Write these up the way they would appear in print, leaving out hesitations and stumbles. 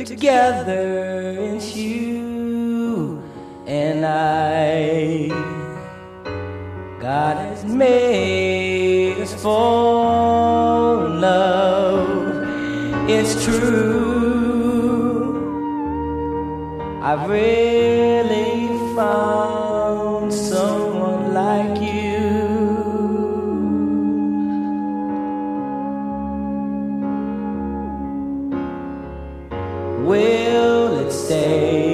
together, it's you and I. God has made us fall in love, it's true. I've really found someone like you. Will it stay,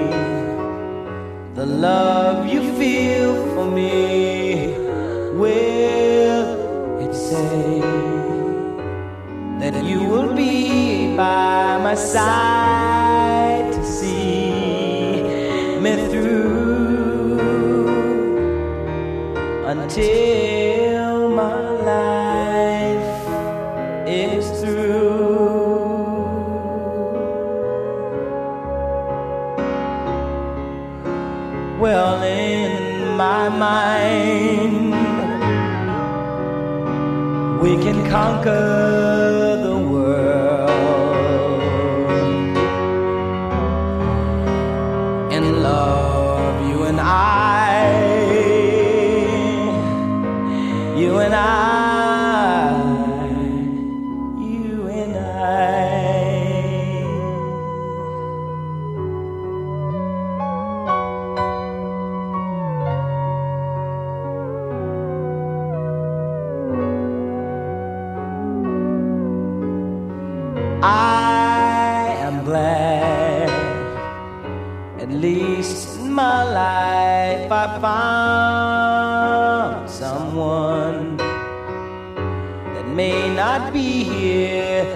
the love you feel for me? Will it say that you will be by my side to see me through until my life is through? Well, in my mind, we can conquer the world in love, you and I, you and I, you and I. I am glad, at least in my life I found someone that may not be here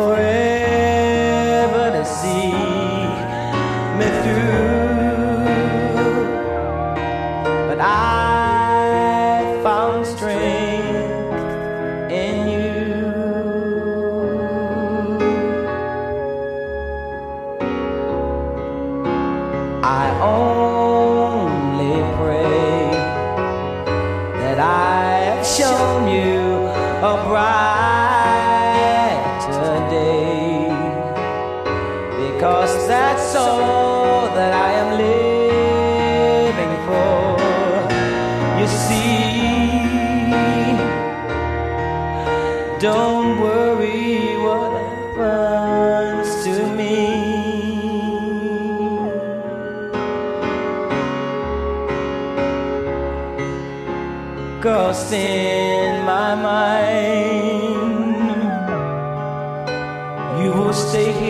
forever to see me through, but I found strength in you. I only pray that I have shown you a brighter day, because that's all that I am living for. You see, don't worry what happens to me. 'Cause in my mind, you will stay here